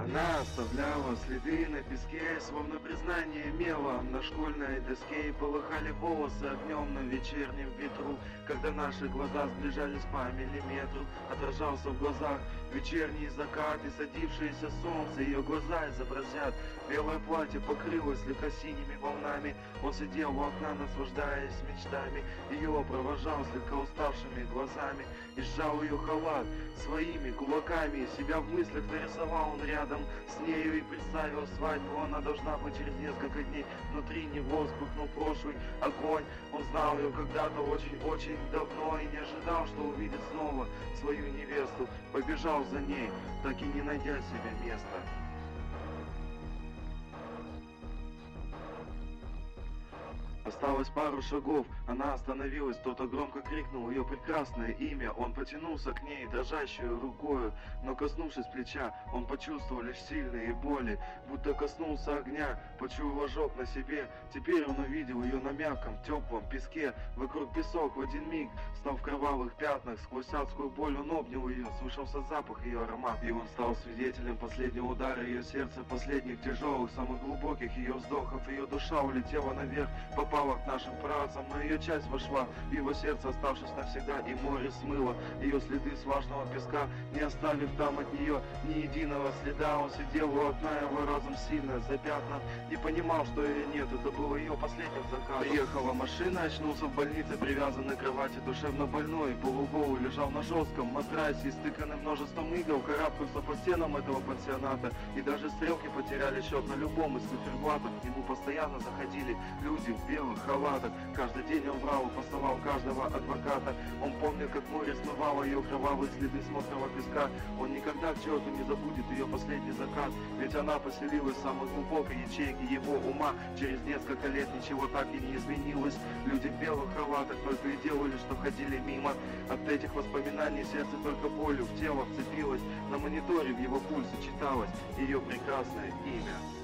Она оставляла следы на песке, словно признание мелом на школьной доске. И полыхали волосы огнем на вечернем ветру, когда наши глаза сближались по миллиметру. Отражался в глазах вечерний закат и садившееся солнце. Ее глаза изобразят белое платье, покрылось слегка синими волнами. Он сидел у окна, наслаждаясь мечтами. Ее провожал слегка уставшими глазами и сжал ее халат своими кулаками. Себя в мыслях нарисовал он рядом с нею и представил свадьбу. Она должна быть через несколько дней. Внутри него вспыхнул прошлый огонь. Он знал ее когда-то очень-очень давно и не ожидал, что увидит снова свою невесту. Побежал за ней, так и не найдя себе места. Осталось пару шагов, она остановилась, кто-то громко крикнул ее прекрасное имя. Он потянулся к ней дрожащей рукою, но коснувшись плеча, он почувствовал лишь сильные боли, будто коснулся огня, почуял ожог на себе. Теперь он увидел ее на мягком, теплом песке, вокруг песок в один миг стал в кровавых пятнах. Сквозь адскую боль он обнял ее, слышался запах ее аромат, и он стал свидетелем последнего удара ее сердца, последних тяжелых, самых глубоких ее вздохов. Ее душа улетела наверх, попала к нашим працам, но ее часть вошла в его сердце, оставшись навсегда, и море смыло ее следы с влажного песка, не оставив там от нее ни единого следа. Он сидел у окна, его разум сильно запятнан, не понимал, что или нет, это было ее последним заказом. Приехала машина, очнулся в больнице, привязанный к кровати, душевно больной, полуголый, лежал на жестком матрасе, истыканный множеством игл, карабкался по стенам этого пансионата, и даже стрелки потеряли счет на любом из циферблатов. К нему постоянно заходили люди в белых халатах. Каждый день он врал и посылал каждого адвоката. Он помнил, как море смывало ее кровавые следы с мокрого песка. Он никогда к черту не забудет ее последний закат, ведь она поселилась в самой глубокой ячейке его ума. Через несколько лет ничего так и не изменилось. Люди в белых халатах только и делали, что ходили мимо. От этих воспоминаний сердце только болью в тело вцепилось. На мониторе в его пульсе читалось ее прекрасное имя.